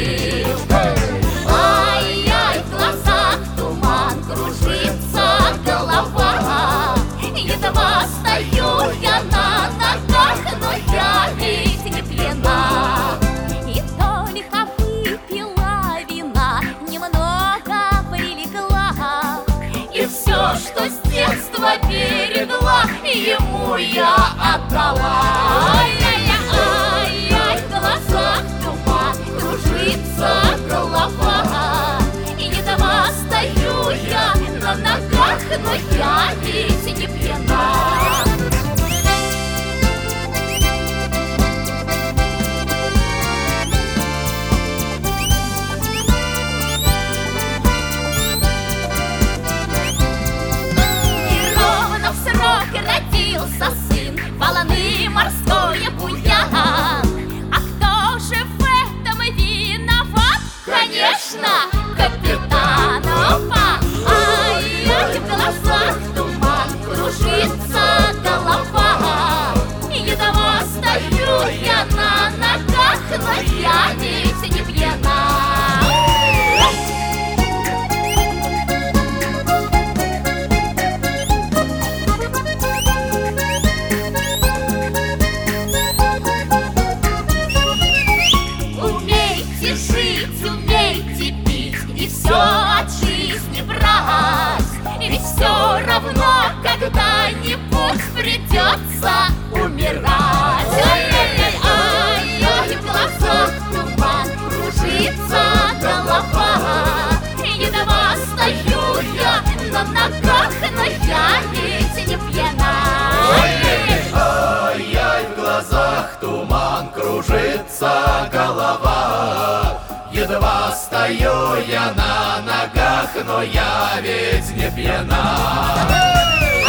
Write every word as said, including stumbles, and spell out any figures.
забыл. Ай-яй, в глазах туман, кружится голова. Едва стою я на ногах, но я ведь не пьяна. И только выпила вина, немного прилегла, и все, что с детства берегла, ему я отдала. Ай-яй-яй, в глазах туман, кружится голова. Едва стою я на ногах, но я ведь не пьяна. Родился сын, волны морское буян. А кто же в этом виноват? Конечно, капитан. Опа! Ай-яй, в глазах туман, кружится голова. Едва стою я на ногах, но я ведь не пьяна. От жизни брать, ведь все равно когда-нибудь придется умирать. Ай-яй-яй, ай-яй, в глазах туман, кружится голова. Едва стою я на ногах, но я ведь не пьяна. Ай-яй-яй, ай-яй, в глазах туман, кружится голова. Едва стою я на ногах, но я ведь не пьяна.